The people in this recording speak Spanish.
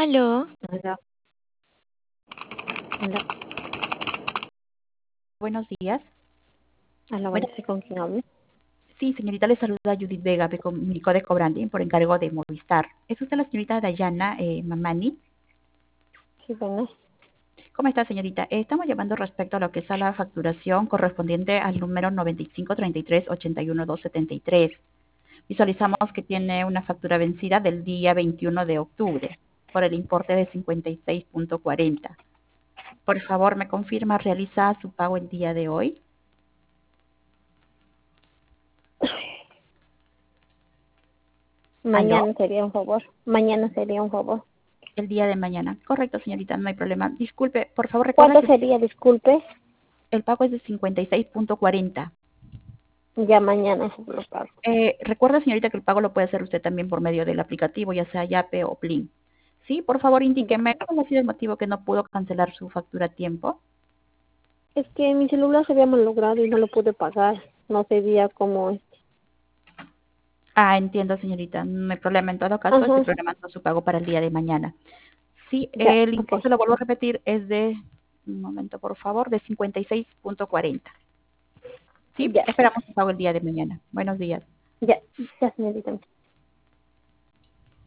Aló, Hola, hola, Buenos días. hola, Bueno, buenas, ¿con quién hablo? sí, señorita, le saluda Judith Vega, me comunicó de Cobranding por encargo de Movistar. ¿Es usted la señorita Dayana Mamani? Sí, bueno, ¿Cómo está, señorita? Estamos llamando respecto a lo que es a la facturación correspondiente al número 9533-81273. Visualizamos que tiene una factura vencida del día 21 de octubre por el importe de 56.40. Por favor, ¿me confirma, realiza su pago el día de hoy? ¿Aló? mañana sería un favor, mañana sería un favor. El día de mañana. Correcto, señorita, no hay problema. Disculpe, por favor, recuerda ¿Cuánto que sería, disculpe? el pago es de 56.40. Ya mañana se lo pago. Recuerda, señorita, que el pago lo puede hacer usted también por medio del aplicativo, ya sea Yape o Plin. Sí, por favor, Ya. indíqueme cuál ha sido el motivo que no pudo cancelar su factura a tiempo. Es que mi celular se había malogrado y no lo pude pagar. No sabía cómo es. Ah, entiendo, señorita, no hay problema. En todo caso, estoy Ajá, programando su pago para el día de mañana. Sí, ya, el ok. importe, lo vuelvo a repetir, es de, un momento, por favor, de 56.40. Sí, Ya, esperamos su pago el día de mañana. Buenos días. ya, ya, señorita.